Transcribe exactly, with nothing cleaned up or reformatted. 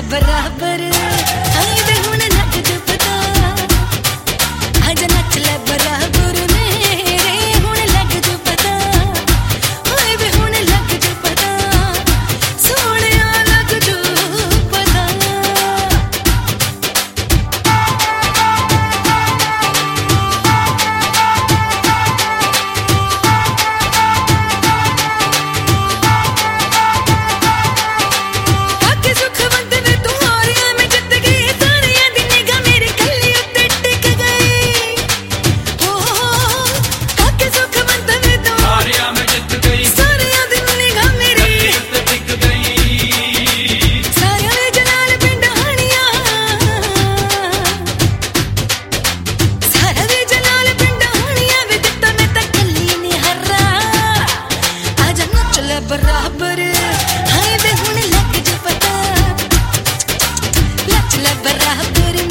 बराबर आई वे हुण लग जो पता आजा नच ले बराबर मेरे हुण लग जो पता आई वे हुण लग जो पता सोहणिया लग जो पता काके सुखवंत वे तू हारिया में जित गई सारिया दी निगाह मेरी कल्ली उत्ते टिक गई हो काके सुखवंत वे तू हारिया में जित गई सारिया दी निगाह मेरी उत्ते टिक गई सारिया वे जलाल पिंड हानिया सारा वे जलाल पिंड हानिया वे दित्ता मैं तां कल्ली ने हर्रा आजा नच ले बराबर हाय वे हुण लग जो पता नच ले बराबर